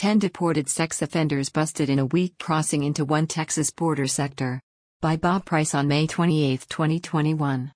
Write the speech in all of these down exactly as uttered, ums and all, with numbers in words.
ten deported sex offenders busted in a week crossing into one Texas border sector. By Bob Price on May twenty-eighth, twenty twenty-one.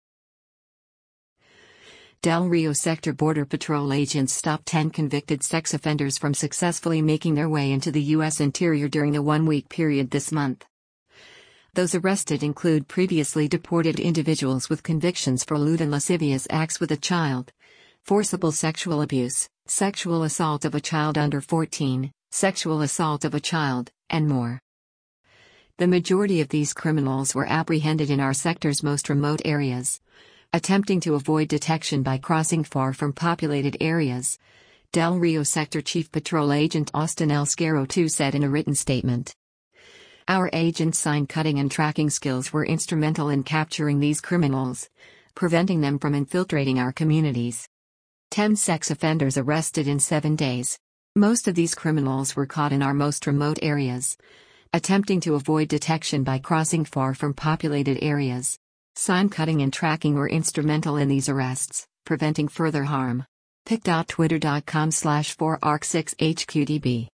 Del Rio Sector Border Patrol agents stopped ten convicted sex offenders from successfully making their way into the U S interior during the one-week period this month. Those arrested include previously deported individuals with convictions for lewd and lascivious acts with a child, forcible sexual abuse, sexual assault of a child under fourteen, sexual assault of a child, and more. The majority of these criminals were apprehended in our sector's most remote areas, attempting to avoid detection by crossing far from populated areas, Del Rio Sector Chief Patrol Agent Austin L. Scaro the second said in a written statement. Our agents' sign cutting and tracking skills were instrumental in capturing these criminals, preventing them from infiltrating our communities. Ten sex offenders arrested in seven days. Most of these criminals were caught in our most remote areas, attempting to avoid detection by crossing far from populated areas. Sign cutting and tracking were instrumental in these arrests, preventing further harm. pic dot twitter dot com slash four arc six H Q D B.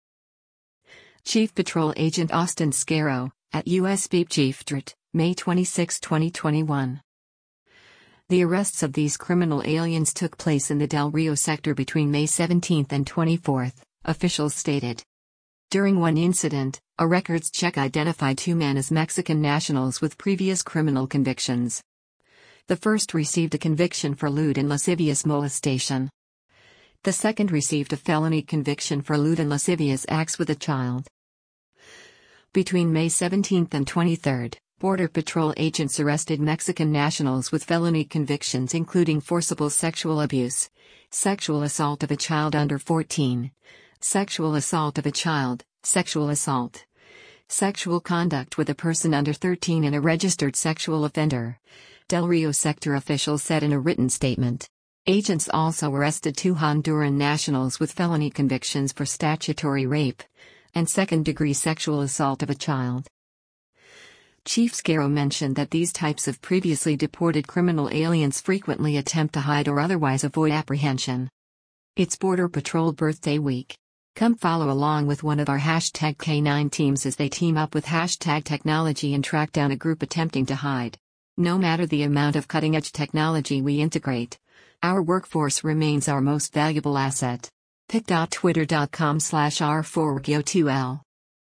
Chief Patrol Agent Austin Scaro, at U S Beep Chief D R T, May twenty-sixth, twenty twenty-one. The arrests of these criminal aliens took place in the Del Rio sector between May seventeenth and twenty-fourth, officials stated. During one incident, a records check identified two men as Mexican nationals with previous criminal convictions. The first received a conviction for lewd and lascivious molestation. The second received a felony conviction for lewd and lascivious acts with a child. Between May seventeenth and twenty-third, Border Patrol agents arrested Mexican nationals with felony convictions including forcible sexual abuse, sexual assault of a child under fourteen, sexual assault of a child, sexual assault, sexual conduct with a person under thirteen and a registered sexual offender, Del Rio sector officials said in a written statement. Agents also arrested two Honduran nationals with felony convictions for statutory rape and second-degree sexual assault of a child. Chief Scaro mentioned that these types of previously deported criminal aliens frequently attempt to hide or otherwise avoid apprehension. It's Border Patrol Birthday Week. Come follow along with one of our hashtag K nine teams as they team up with hashtag technology and track down a group attempting to hide. No matter the amount of cutting-edge technology we integrate, our workforce remains our most valuable asset. pic dot twitter dot com slash R four G O two L.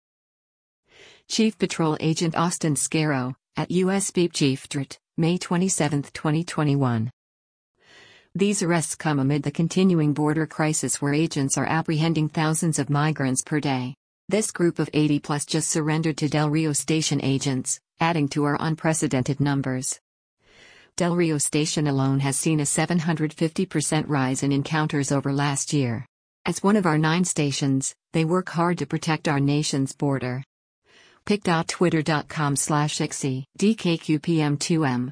Chief Patrol Agent Austin Scaro, at U S Beep Chief D R T, May twenty-seventh, twenty twenty-one. These arrests come amid the continuing border crisis where agents are apprehending thousands of migrants per day. This group of eighty plus just surrendered to Del Rio Station agents, adding to our unprecedented numbers. Del Rio Station alone has seen a seven hundred fifty percent rise in encounters over last year. As one of our nine stations, they work hard to protect our nation's border. pic dot twitter dot com slash X E D K Q P M two M.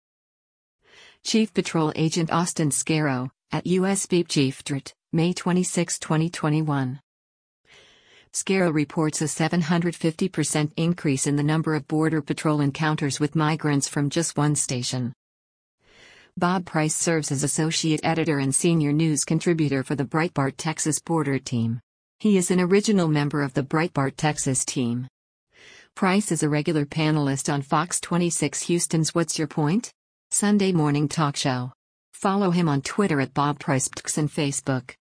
Chief Patrol Agent Austin Scaro, at U S Beep Chief D R T, May twenty-sixth, twenty twenty-one. Scaro reports a seven hundred fifty percent increase in the number of Border Patrol encounters with migrants from just one station. Bob Price serves as Associate Editor and Senior News Contributor for the Breitbart Texas Border Team. He is an original member of the Breitbart Texas team. Price is a regular panelist on Fox twenty-six Houston's What's Your Point? Sunday morning talk show. Follow him on Twitter at Bob Price and Facebook.